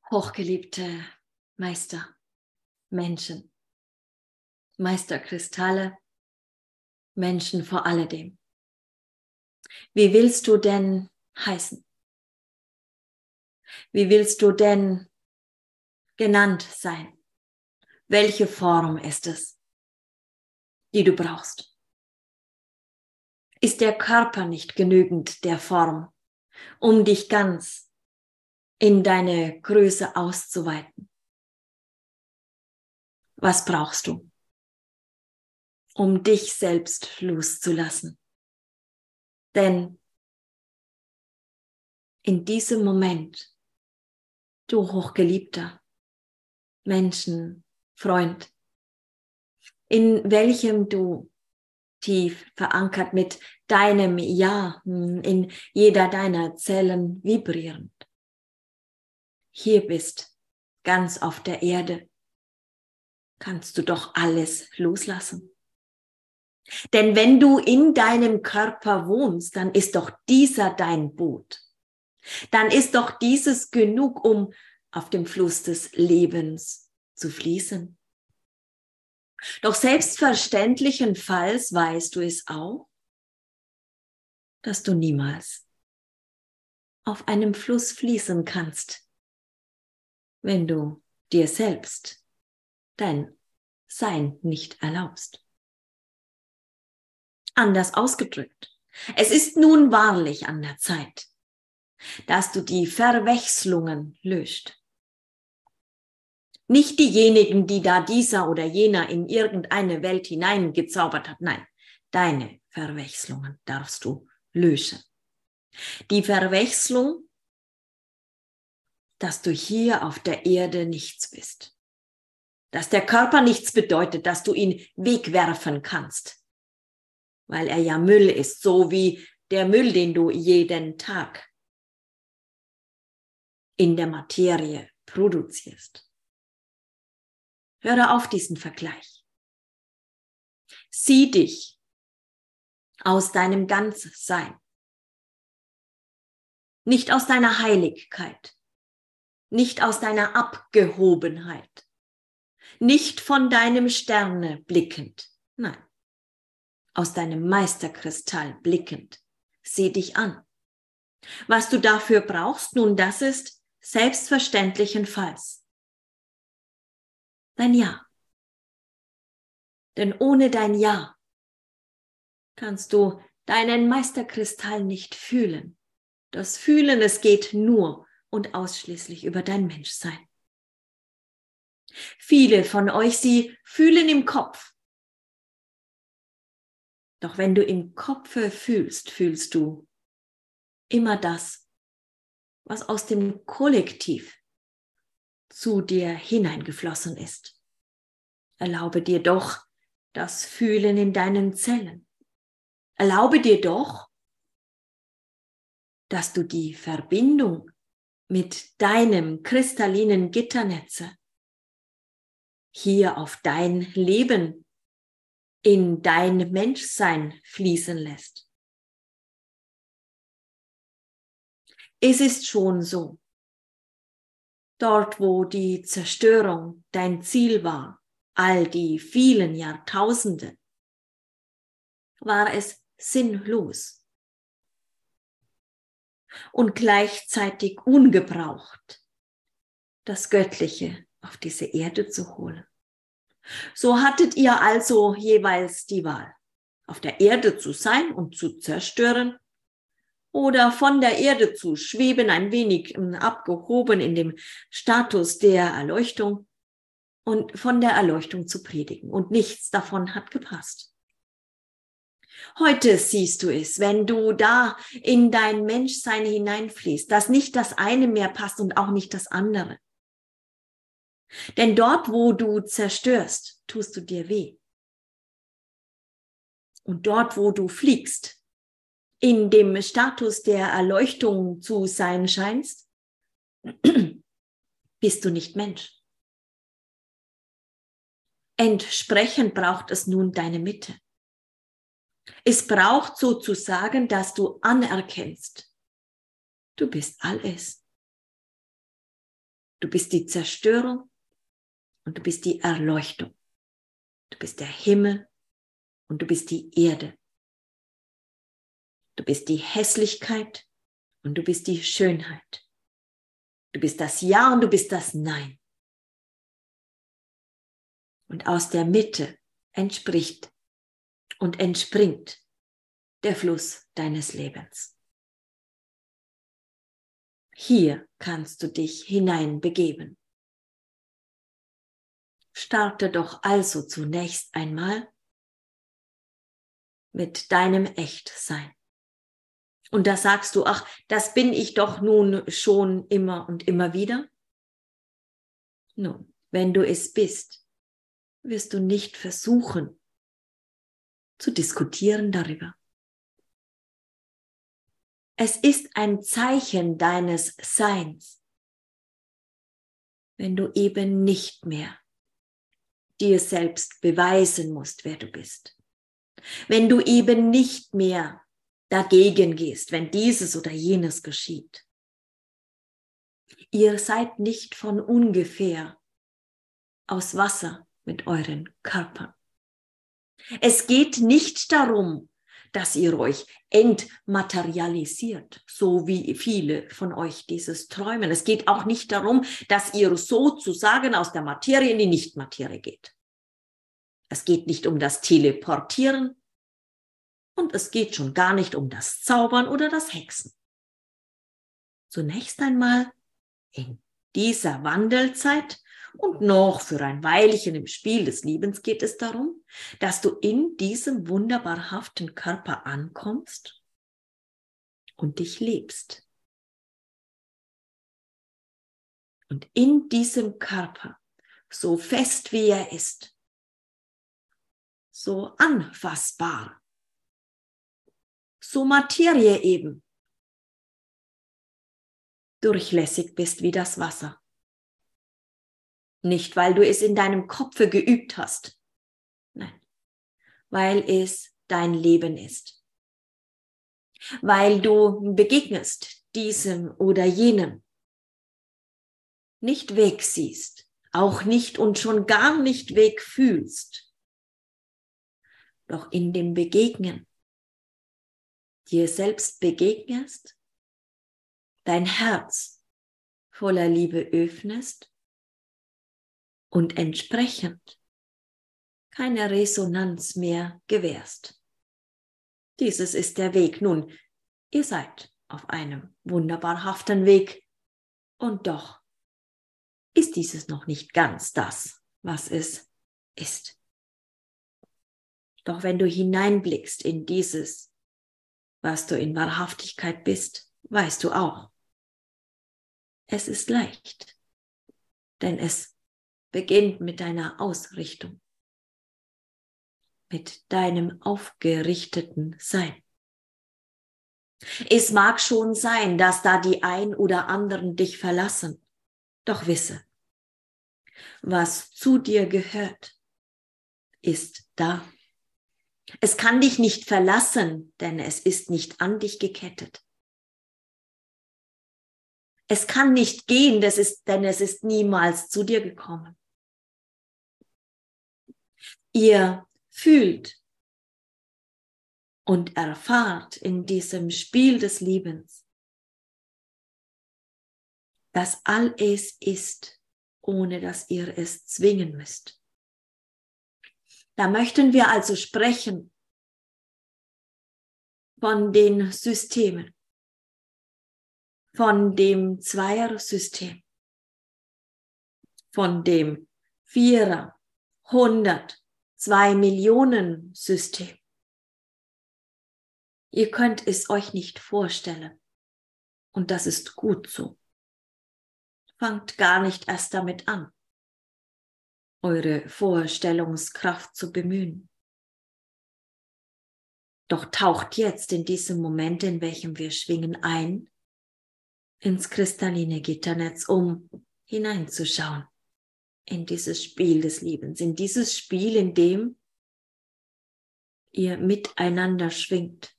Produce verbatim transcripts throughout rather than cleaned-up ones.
Hochgeliebte Meister, Menschen, Meisterkristalle, Menschen vor alledem. Wie willst du denn heißen? Wie willst du denn genannt sein? Welche Form ist es, die du brauchst? Ist der Körper nicht genügend der Form, um dich ganz in deine Größe auszuweiten? Was brauchst du, um dich selbst loszulassen? Denn in diesem Moment, du hochgeliebter Menschen, Freund, in welchem du tief verankert mit deinem Ja in jeder deiner Zellen vibrierend hier bist, ganz auf der Erde, kannst du doch alles loslassen. Denn wenn du in deinem Körper wohnst, dann ist doch dieser dein Boot. Dann ist doch dieses genug, um auf dem Fluss des Lebens zu fließen. Doch selbstverständlichenfalls weißt du es auch, dass du niemals auf einem Fluss fließen kannst, wenn du dir selbst dein Sein nicht erlaubst. Anders ausgedrückt, es ist nun wahrlich an der Zeit, dass du die Verwechslungen löscht. Nicht diejenigen, die da dieser oder jener in irgendeine Welt hineingezaubert hat. Nein, deine Verwechslungen darfst du löschen. Die Verwechslung, dass du hier auf der Erde nichts bist. Dass der Körper nichts bedeutet, dass du ihn wegwerfen kannst. Weil er ja Müll ist, so wie der Müll, den du jeden Tag in der Materie produzierst. Höre auf diesen Vergleich. Sieh dich aus deinem Ganzsein. Nicht aus deiner Heiligkeit. Nicht aus deiner Abgehobenheit. Nicht von deinem Sterne blickend. Nein. Aus deinem Meisterkristall blickend. Sieh dich an. Was du dafür brauchst, nun das ist selbstverständlichenfalls dein Ja. Denn ohne dein Ja kannst du deinen Meisterkristall nicht fühlen. Das Fühlen, es geht nur und ausschließlich über dein Menschsein. Viele von euch, sie fühlen im Kopf. Doch wenn du im Kopfe fühlst, fühlst du immer das, was aus dem Kollektiv zu dir hineingeflossen ist. Erlaube dir doch das Fühlen in deinen Zellen. Erlaube dir doch, dass du die Verbindung mit deinem kristallinen Gitternetze hier auf dein Leben, in dein Menschsein fließen lässt. Es ist schon so, dort wo die Zerstörung dein Ziel war, all die vielen Jahrtausende, war es sinnlos und gleichzeitig ungebraucht, das Göttliche auf diese Erde zu holen. So hattet ihr also jeweils die Wahl, auf der Erde zu sein und zu zerstören oder von der Erde zu schweben, ein wenig abgehoben in dem Status der Erleuchtung und von der Erleuchtung zu predigen. Und nichts davon hat gepasst. Heute siehst du es, wenn du da in dein Menschsein hineinfließt, dass nicht das eine mehr passt und auch nicht das andere. Denn dort, wo du zerstörst, tust du dir weh. Und dort, wo du fliegst, in dem Status der Erleuchtung zu sein scheinst, bist du nicht Mensch. Entsprechend braucht es nun deine Mitte. Es braucht sozusagen, dass du anerkennst, du bist alles. Du bist die Zerstörung und du bist die Erleuchtung. Du bist der Himmel und du bist die Erde. Du bist die Hässlichkeit und du bist die Schönheit. Du bist das Ja und du bist das Nein. Und aus der Mitte entspricht und entspringt der Fluss deines Lebens. Hier kannst du dich hineinbegeben. Starte doch also zunächst einmal mit deinem Echtsein. Und da sagst du, ach, das bin ich doch nun schon immer und immer wieder. Nun, wenn du es bist, wirst du nicht versuchen zu diskutieren darüber. Es ist ein Zeichen deines Seins, wenn du eben nicht mehr dir selbst beweisen musst, wer du bist. Wenn du eben nicht mehr dagegen gehst, wenn dieses oder jenes geschieht. Ihr seid nicht von ungefähr aus Wasser mit euren Körpern. Es geht nicht darum, dass ihr euch entmaterialisiert, so wie viele von euch dieses träumen. Es geht auch nicht darum, dass ihr sozusagen aus der Materie in die Nichtmaterie geht. Es geht nicht um das Teleportieren und es geht schon gar nicht um das Zaubern oder das Hexen. Zunächst einmal in dieser Wandelzeit und noch für ein Weilchen im Spiel des Liebens geht es darum, dass du in diesem wunderbarhaften Körper ankommst und dich lebst. Und in diesem Körper, so fest wie er ist, so anfassbar, so Materie eben, durchlässig bist wie das Wasser. Nicht, weil du es in deinem Kopfe geübt hast, nein, weil es dein Leben ist. Weil du begegnest diesem oder jenem, nicht wegsiehst, auch nicht und schon gar nicht wegfühlst, doch in dem Begegnen dir selbst begegnest, dein Herz voller Liebe öffnest und entsprechend keine Resonanz mehr gewährst. Dieses ist der Weg. Nun, ihr seid auf einem wunderbarhaften Weg und doch ist dieses noch nicht ganz das, was es ist. Doch wenn du hineinblickst in dieses, was du in Wahrhaftigkeit bist, weißt du auch, es ist leicht, denn es beginnt mit deiner Ausrichtung, mit deinem aufgerichteten Sein. Es mag schon sein, dass da die ein oder anderen dich verlassen, doch wisse, was zu dir gehört, ist da. Es kann dich nicht verlassen, denn es ist nicht an dich gekettet. Es kann nicht gehen, das ist, denn es ist niemals zu dir gekommen. Ihr fühlt und erfahrt in diesem Spiel des Liebens, dass all es ist, ohne dass ihr es zwingen müsst. Da möchten wir also sprechen von den Systemen, von dem Zweier-System, von dem Vierer, Hundert, Zwei Millionen System. Ihr könnt es euch nicht vorstellen und das ist gut so. Fangt gar nicht erst damit an, eure Vorstellungskraft zu bemühen. Doch taucht jetzt in diesem Moment, in welchem wir schwingen, ein ins kristalline Gitternetz, um hineinzuschauen in dieses Spiel des Lebens, in dieses Spiel, in dem ihr miteinander schwingt.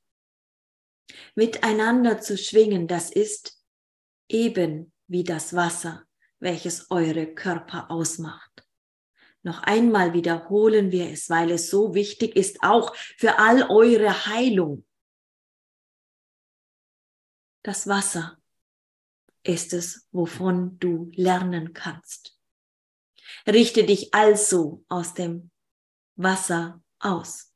Miteinander zu schwingen, das ist eben wie das Wasser welches eure Körper ausmacht. Noch einmal wiederholen wir es, weil es so wichtig ist, auch für all eure Heilung. Das Wasser ist es, wovon du lernen kannst. Richte dich also aus dem Wasser aus.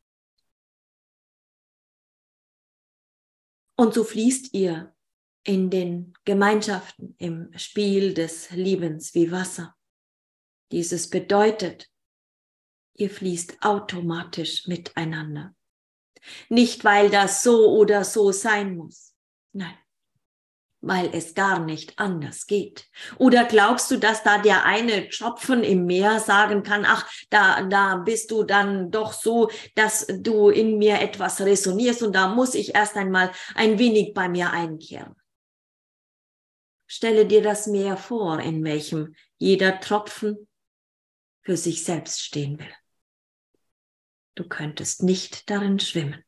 Und so fließt ihr in den Gemeinschaften im Spiel des Liebens wie Wasser. Dieses bedeutet, ihr fließt automatisch miteinander. Nicht, weil das so oder so sein muss. Nein, weil es gar nicht anders geht. Oder glaubst du, dass da der eine Tropfen im Meer sagen kann, ach, da, da bist du dann doch so, dass du in mir etwas resonierst und da muss ich erst einmal ein wenig bei mir einkehren. Stelle dir das Meer vor, in welchem jeder Tropfen für sich selbst stehen will. Du könntest nicht darin schwimmen,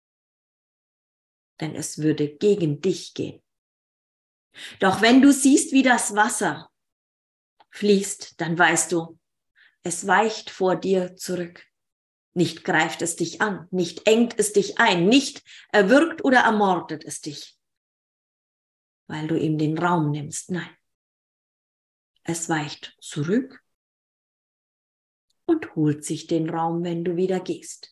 denn es würde gegen dich gehen. Doch wenn du siehst, wie das Wasser fließt, dann weißt du, es weicht vor dir zurück. Nicht greift es dich an, nicht engt es dich ein, nicht erwürgt oder ermordet es dich, weil du ihm den Raum nimmst. Nein, es weicht zurück und holt sich den Raum, wenn du wieder gehst.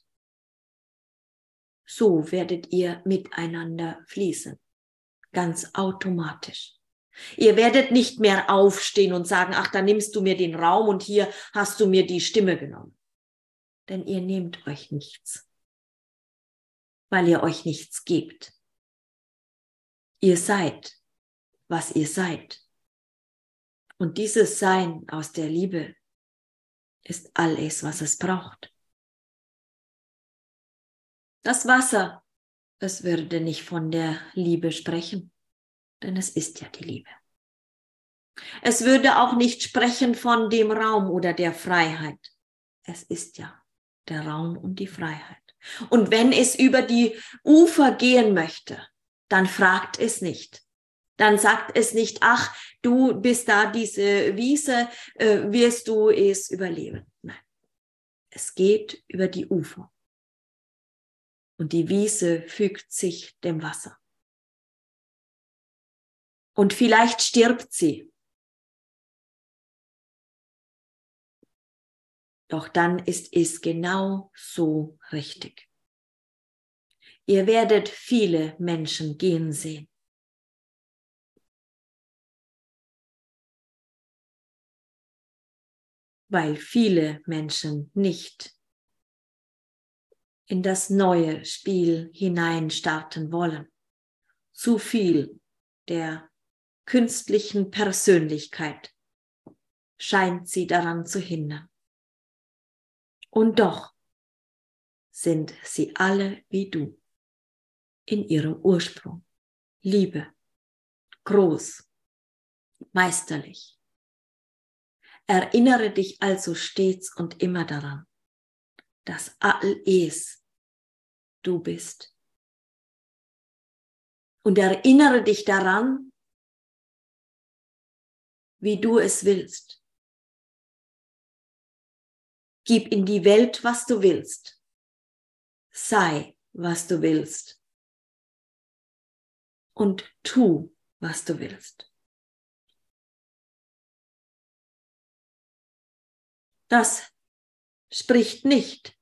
So werdet ihr miteinander fließen, ganz automatisch. Ihr werdet nicht mehr aufstehen und sagen, ach, da nimmst du mir den Raum und hier hast du mir die Stimme genommen. Denn ihr nehmt euch nichts, weil ihr euch nichts gebt. Ihr seid, was ihr seid. Und dieses Sein aus der Liebe ist alles, was es braucht. Das Wasser, es würde nicht von der Liebe sprechen, denn es ist ja die Liebe. Es würde auch nicht sprechen von dem Raum oder der Freiheit. Es ist ja der Raum und die Freiheit. Und wenn es über die Ufer gehen möchte, dann fragt es nicht. Dann sagt es nicht, ach, du bist da diese Wiese, äh, wirst du es überleben. Nein, es geht über die Ufer. Und die Wiese fügt sich dem Wasser. Und vielleicht stirbt sie. Doch dann ist es genau so richtig. Ihr werdet viele Menschen gehen sehen. Weil viele Menschen nicht in das neue Spiel hinein starten wollen. Zu viel der künstlichen Persönlichkeit scheint sie daran zu hindern. Und doch sind sie alle wie du in ihrem Ursprung. Liebe, groß, meisterlich. Erinnere dich also stets und immer daran, dass alles du bist. Und erinnere dich daran, wie du es willst. Gib in die Welt, was du willst. Sei, was du willst. Und tu, was du willst. Das spricht nicht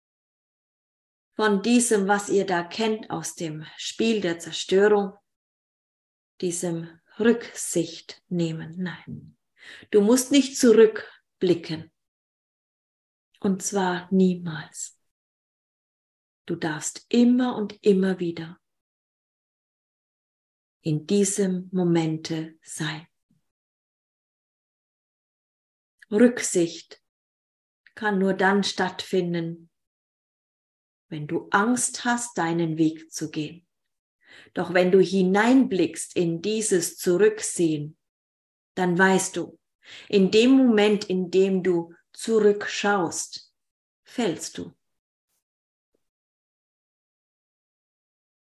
von diesem, was ihr da kennt aus dem Spiel der Zerstörung, diesem Rücksicht nehmen. Nein, du musst nicht zurückblicken. Und zwar niemals. Du darfst immer und immer wieder in diesem Momente sein. Rücksicht kann nur dann stattfinden, wenn du Angst hast, deinen Weg zu gehen. Doch wenn du hineinblickst in dieses Zurücksehen, dann weißt du, in dem Moment, in dem du zurückschaust, fällst du.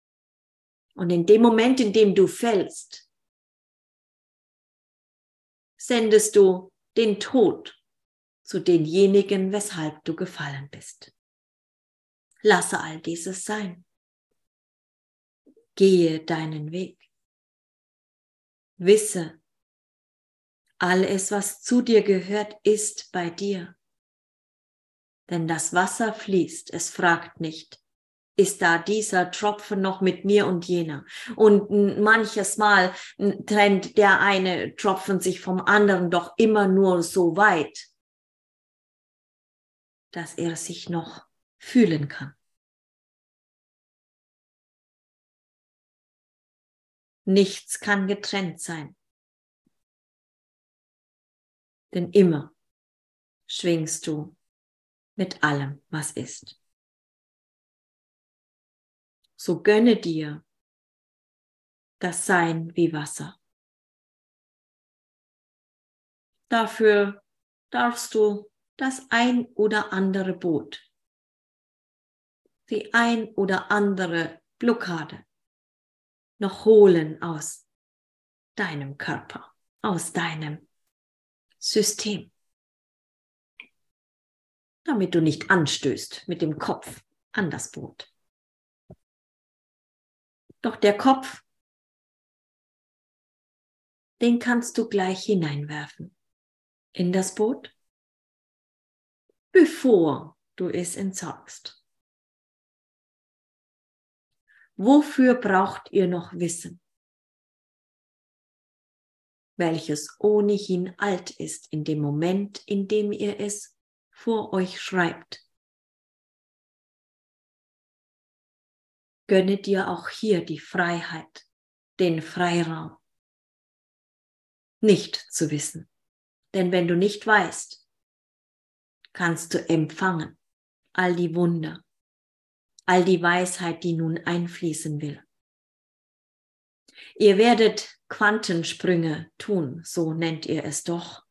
Und in dem Moment, in dem du fällst, sendest du den Tod zu denjenigen, weshalb du gefallen bist. Lasse all dieses sein. Gehe deinen Weg. Wisse, alles, was zu dir gehört, ist bei dir. Denn das Wasser fließt, es fragt nicht, ist da dieser Tropfen noch mit mir und jener? Und manches Mal trennt der eine Tropfen sich vom anderen doch immer nur so weit, dass er sich noch fühlen kann. Nichts kann getrennt sein, denn immer schwingst du mit allem, was ist. So gönne dir das Sein wie Wasser. Dafür darfst du das ein oder andere Boot, die ein oder andere Blockade noch holen aus deinem Körper, aus deinem System, damit du nicht anstößt mit dem Kopf an das Boot. Doch der Kopf, den kannst du gleich hineinwerfen in das Boot, bevor du es entsorgst. Wofür braucht ihr noch Wissen, welches ohnehin alt ist in dem Moment, in dem ihr es vor euch schreibt? Gönne dir auch hier die Freiheit, den Freiraum, nicht zu wissen. Denn wenn du nicht weißt, kannst du empfangen all die Wunder, all die Weisheit, die nun einfließen will. Ihr werdet Quantensprünge tun, so nennt ihr es doch,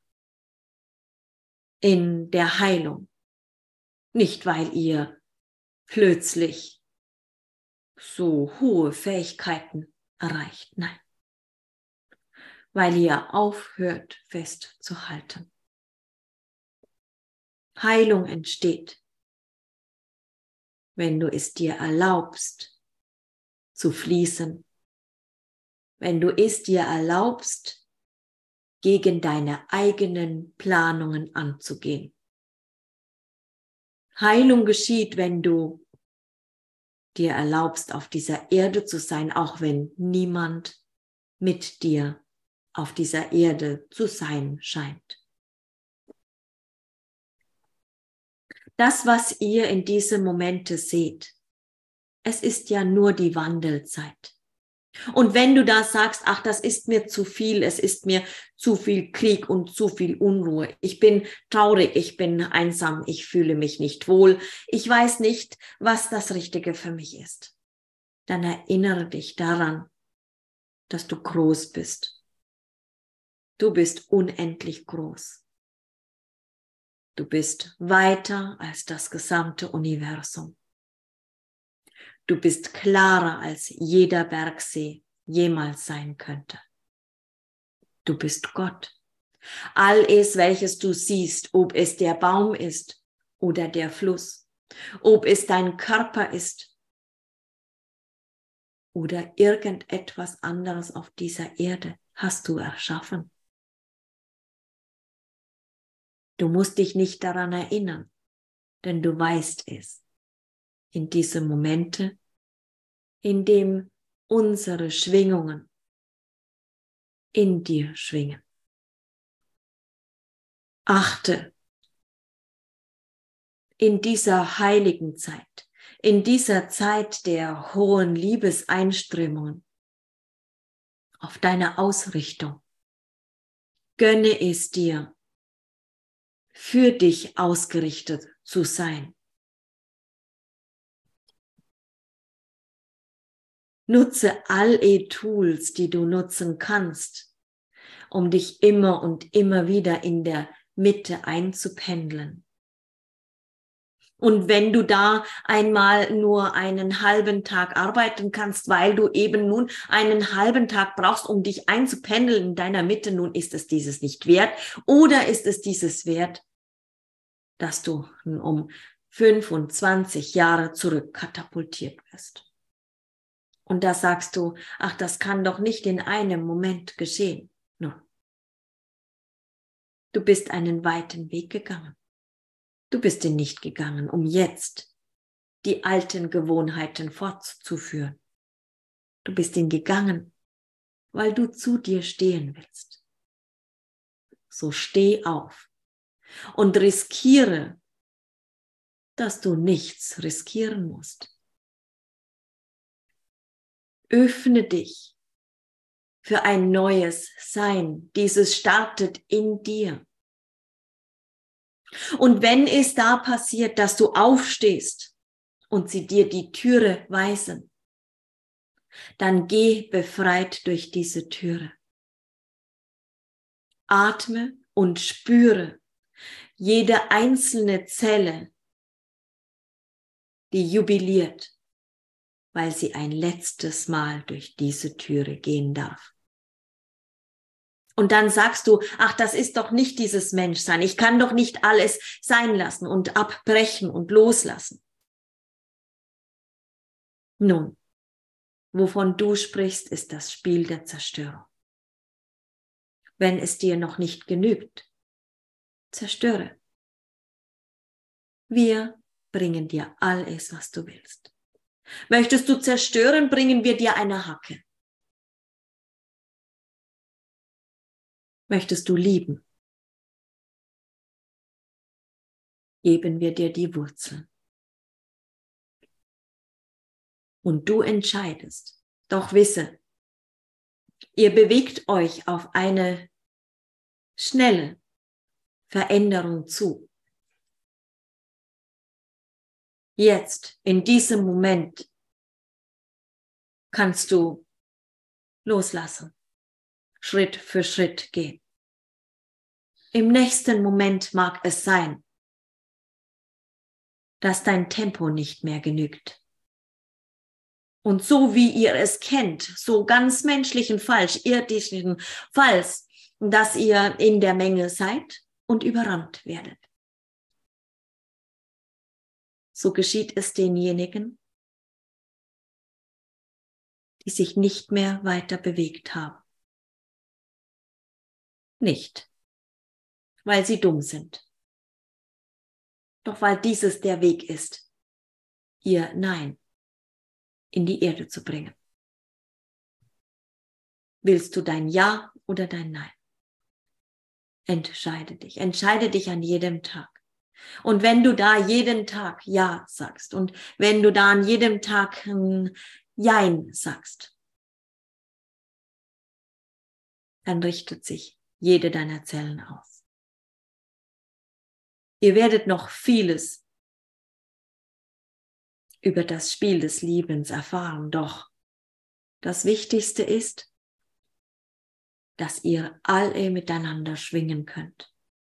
in der Heilung. Nicht, weil ihr plötzlich so hohe Fähigkeiten erreicht, nein. Weil ihr aufhört festzuhalten. Heilung entsteht, wenn du es dir erlaubst zu fließen, wenn du es dir erlaubst, gegen deine eigenen Planungen anzugehen. Heilung geschieht, wenn du dir erlaubst, auf dieser Erde zu sein, auch wenn niemand mit dir auf dieser Erde zu sein scheint. Das, was ihr in diesen Momente seht, es ist ja nur die Wandelzeit. Und wenn du da sagst, ach, das ist mir zu viel, es ist mir zu viel Krieg und zu viel Unruhe, ich bin traurig, ich bin einsam, ich fühle mich nicht wohl, ich weiß nicht, was das Richtige für mich ist, dann erinnere dich daran, dass du groß bist. Du bist unendlich groß. Du bist weiter als das gesamte Universum. Du bist klarer, als jeder Bergsee jemals sein könnte. Du bist Gott. All es, welches du siehst, ob es der Baum ist oder der Fluss, ob es dein Körper ist oder irgendetwas anderes auf dieser Erde, hast du erschaffen. Du musst dich nicht daran erinnern, denn du weißt es. In diese Momente, in dem unsere Schwingungen in dir schwingen. Achte in dieser heiligen Zeit, in dieser Zeit der hohen Liebeseinströmungen auf deine Ausrichtung. Gönne es dir, für dich ausgerichtet zu sein. Nutze all die Tools, die du nutzen kannst, um dich immer und immer wieder in der Mitte einzupendeln. Und wenn du da einmal nur einen halben Tag arbeiten kannst, weil du eben nun einen halben Tag brauchst, um dich einzupendeln in deiner Mitte, nun ist es dieses nicht wert. Oder ist es dieses wert, dass du um fünfundzwanzig Jahre zurück katapultiert wirst? Und da sagst du, ach, das kann doch nicht in einem Moment geschehen. Nun, du bist einen weiten Weg gegangen. Du bist ihn nicht gegangen, um jetzt die alten Gewohnheiten fortzuführen. Du bist ihn gegangen, weil du zu dir stehen willst. So steh auf und riskiere, dass du nichts riskieren musst. Öffne dich für ein neues Sein. Dieses startet in dir. Und wenn es da passiert, dass du aufstehst und sie dir die Türe weisen, dann geh befreit durch diese Türe. Atme und spüre jede einzelne Zelle, die jubiliert, weil sie ein letztes Mal durch diese Türe gehen darf. Und dann sagst du, ach, das ist doch nicht dieses Menschsein. Ich kann doch nicht alles sein lassen und abbrechen und loslassen. Nun, wovon du sprichst, ist das Spiel der Zerstörung. Wenn es dir noch nicht genügt, zerstöre. Wir bringen dir alles, was du willst. Möchtest du zerstören, bringen wir dir eine Hacke. Möchtest du lieben, geben wir dir die Wurzeln. Und du entscheidest. Doch wisse, ihr bewegt euch auf eine schnelle Veränderung zu. Jetzt, in diesem Moment, kannst du loslassen, Schritt für Schritt gehen. Im nächsten Moment mag es sein, dass dein Tempo nicht mehr genügt. Und so wie ihr es kennt, so ganz menschlichen, falsch, irdischen Falls, dass ihr in der Menge seid und überrannt werdet. So geschieht es denjenigen, die sich nicht mehr weiter bewegt haben. Nicht, weil sie dumm sind, doch weil dieses der Weg ist, ihr Nein in die Erde zu bringen. Willst du dein Ja oder dein Nein? Entscheide dich. Entscheide dich an jedem Tag. Und wenn du da jeden Tag Ja sagst und wenn du da an jedem Tag ein Jein sagst, dann richtet sich jede deiner Zellen aus. Ihr werdet noch vieles über das Spiel des Liebens erfahren, doch das Wichtigste ist, dass ihr alle miteinander schwingen könnt.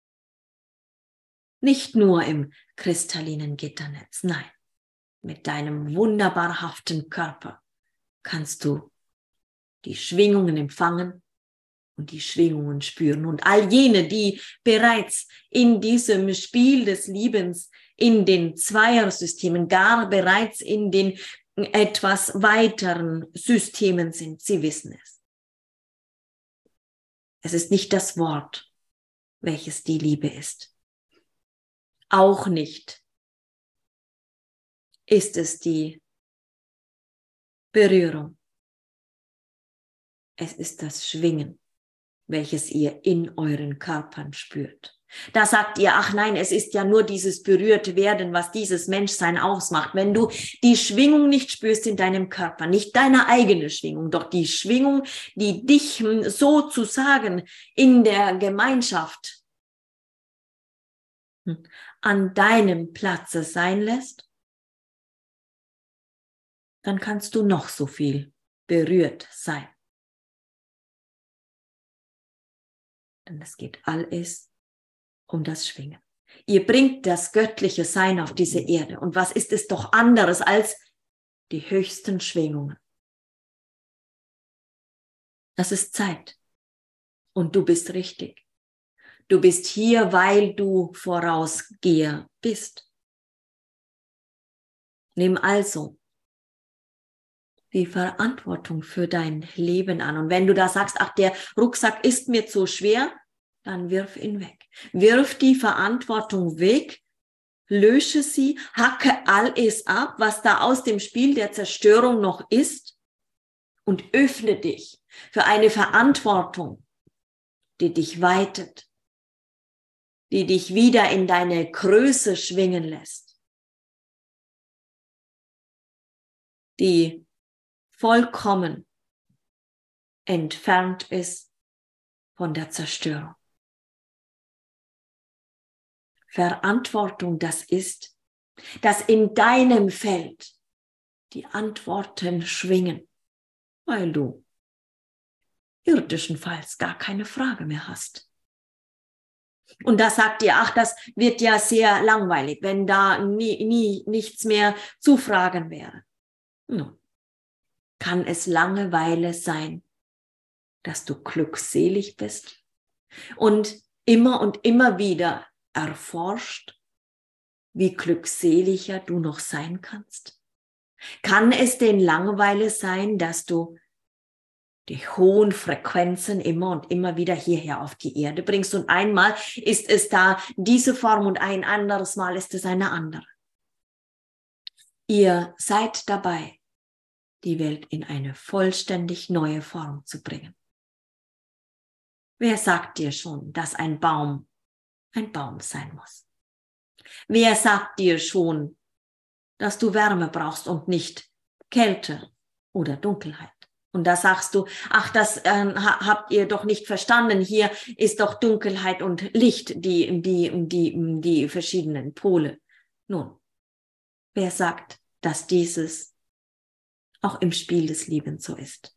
Nicht nur im kristallinen Gitternetz, nein, mit deinem wunderbarhaften Körper kannst du die Schwingungen empfangen und die Schwingungen spüren. Und all jene, die bereits in diesem Spiel des Liebens, in den Zweiersystemen, gar bereits in den etwas weiteren Systemen sind, sie wissen es. Es ist nicht das Wort, welches die Liebe ist. Auch nicht ist es die Berührung. Es ist das Schwingen, welches ihr in euren Körpern spürt. Da sagt ihr, ach nein, es ist ja nur dieses berührte Werden, was dieses Menschsein ausmacht. Wenn du die Schwingung nicht spürst in deinem Körper, nicht deine eigene Schwingung, doch die Schwingung, die dich sozusagen in der Gemeinschaft an deinem Platze sein lässt, dann kannst du noch so viel berührt sein. Denn es geht alles um das Schwingen. Ihr bringt das göttliche Sein auf diese Erde. Und was ist es doch anderes als die höchsten Schwingungen? Das ist Zeit. Und du bist richtig. Du bist hier, weil du Vorausgeher bist. Nimm also die Verantwortung für dein Leben an. Und wenn du da sagst, ach, der Rucksack ist mir zu schwer, dann wirf ihn weg. Wirf die Verantwortung weg, lösche sie, hacke alles ab, was da aus dem Spiel der Zerstörung noch ist und öffne dich für eine Verantwortung, die dich weitet, die dich wieder in deine Größe schwingen lässt, die vollkommen entfernt ist von der Zerstörung. Verantwortung, das ist, dass in deinem Feld die Antworten schwingen, weil du irdischenfalls gar keine Frage mehr hast. Und da sagt ihr, ach, das wird ja sehr langweilig, wenn da nie, nie nichts mehr zu fragen wäre. Nun, kann es Langeweile sein, dass du glückselig bist und immer und immer wieder erforscht, wie glückseliger du noch sein kannst? Kann es denn Langeweile sein, dass du die hohen Frequenzen immer und immer wieder hierher auf die Erde bringst und einmal ist es da diese Form und ein anderes Mal ist es eine andere? Ihr seid dabei, die Welt in eine vollständig neue Form zu bringen. Wer sagt dir schon, dass ein Baum ein Baum sein muss? Wer sagt dir schon, dass du Wärme brauchst und nicht Kälte oder Dunkelheit? Und da sagst du, ach, das äh, habt ihr doch nicht verstanden. Hier ist doch Dunkelheit und Licht, die, die, die, die verschiedenen Pole. Nun, wer sagt, dass dieses auch im Spiel des Lebens so ist?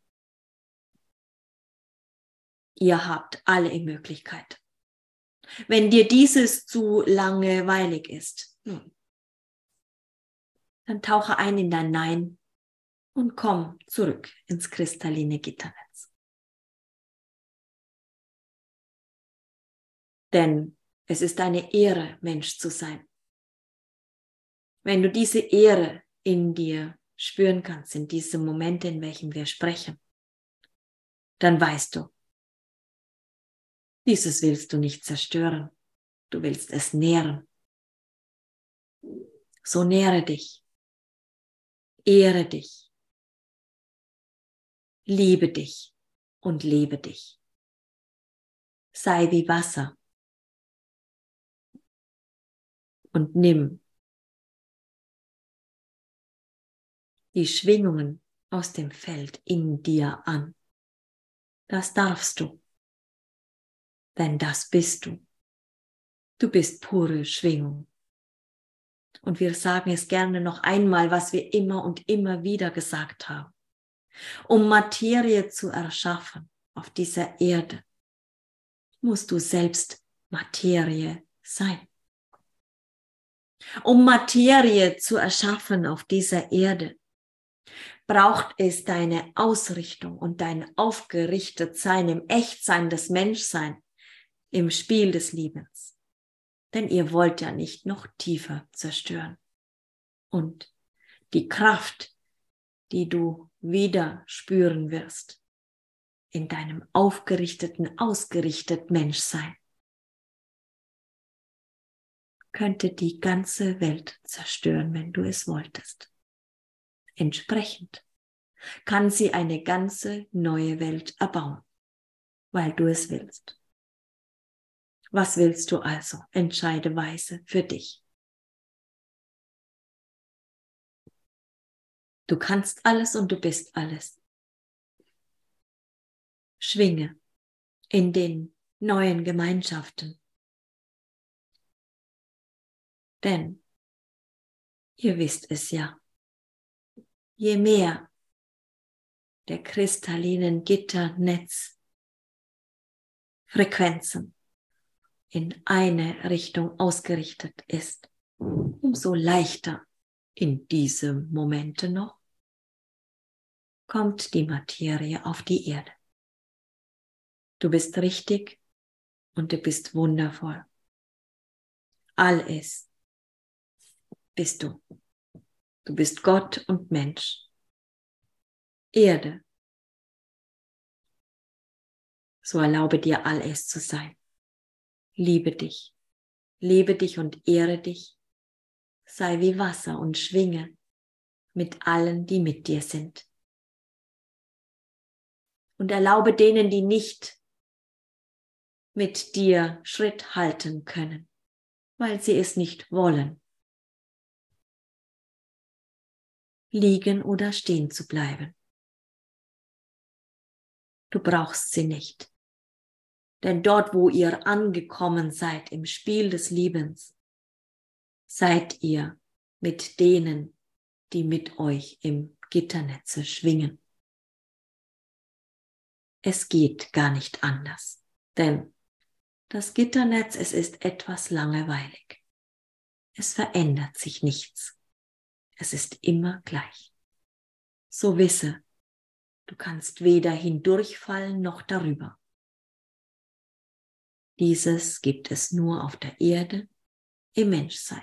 Ihr habt alle die Möglichkeit. Wenn dir dieses zu langweilig ist, nun, dann tauche ein in dein Nein und komm zurück ins kristalline Gitternetz. Denn es ist eine Ehre, Mensch zu sein. Wenn du diese Ehre in dir spüren kannst, in diesem Moment, in welchem wir sprechen, dann weißt du, dieses willst du nicht zerstören. Du willst es nähren. So nähre dich. Ehre dich. Liebe dich und lebe dich. Sei wie Wasser und nimm die Schwingungen aus dem Feld in dir an. Das darfst du, denn das bist du. Du bist pure Schwingung. Und wir sagen es gerne noch einmal, was wir immer und immer wieder gesagt haben. Um Materie zu erschaffen auf dieser Erde, musst du selbst Materie sein. Um Materie zu erschaffen auf dieser Erde, braucht es deine Ausrichtung und dein Aufgerichtetsein im Echtsein des Menschsein, im Spiel des Lebens. Denn ihr wollt ja nicht noch tiefer zerstören. Und die Kraft, die du wieder spüren wirst, in deinem aufgerichteten, ausgerichteten Menschsein, könnte die ganze Welt zerstören, wenn du es wolltest. Entsprechend kann sie eine ganze neue Welt erbauen, weil du es willst. Was willst du also? Entscheide weise für dich. Du kannst alles und du bist alles. Schwinge in den neuen Gemeinschaften. Denn ihr wisst es ja, je mehr der kristallinen Gitternetz Frequenzen in eine Richtung ausgerichtet ist, umso leichter in diesem Momente noch kommt die Materie auf die Erde. Du bist richtig und du bist wundervoll. Alles bist du. Du bist Gott und Mensch. Erde. So erlaube dir alles zu sein. Liebe dich. Lebe dich und ehre dich. Sei wie Wasser und schwinge mit allen, die mit dir sind. Und erlaube denen, die nicht mit dir Schritt halten können, weil sie es nicht wollen, liegen oder stehen zu bleiben. Du brauchst sie nicht. Denn dort, wo ihr angekommen seid im Spiel des Liebens, seid ihr mit denen, die mit euch im Gitternetze schwingen. Es geht gar nicht anders, denn das Gitternetz, es ist etwas langweilig. Es verändert sich nichts. Es ist immer gleich. So wisse, du kannst weder hindurchfallen noch darüber. Dieses gibt es nur auf der Erde, im Menschsein.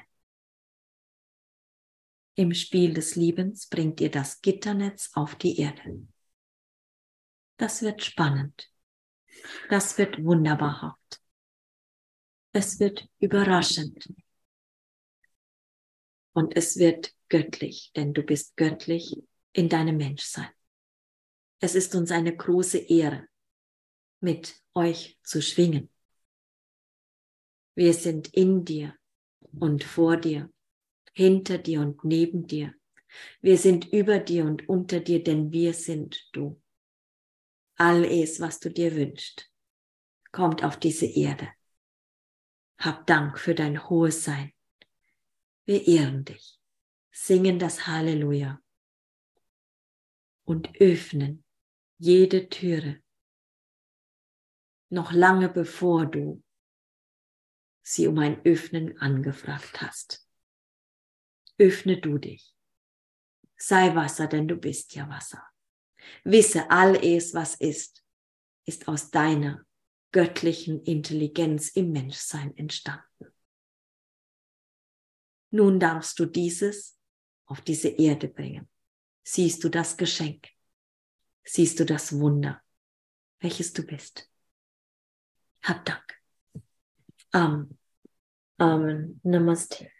Im Spiel des Liebens bringt ihr das Gitternetz auf die Erde. Das wird spannend. Das wird wunderbarhaft. Es wird überraschend. Und es wird göttlich, denn du bist göttlich in deinem Menschsein. Es ist uns eine große Ehre, mit euch zu schwingen. Wir sind in dir und vor dir, hinter dir und neben dir. Wir sind über dir und unter dir, denn wir sind du. Alles, was du dir wünschst, kommt auf diese Erde. Hab Dank für dein hohes Sein. Wir ehren dich, singen das Halleluja und öffnen jede Türe, noch lange bevor du sie um ein Öffnen angefragt hast. Öffne du dich. Sei Wasser, denn du bist ja Wasser. Wisse, alles, was ist, ist aus deiner göttlichen Intelligenz im Menschsein entstanden. Nun darfst du dieses auf diese Erde bringen. Siehst du das Geschenk? Siehst du das Wunder, welches du bist? Hab Dank. Amen. Amen. Namaste.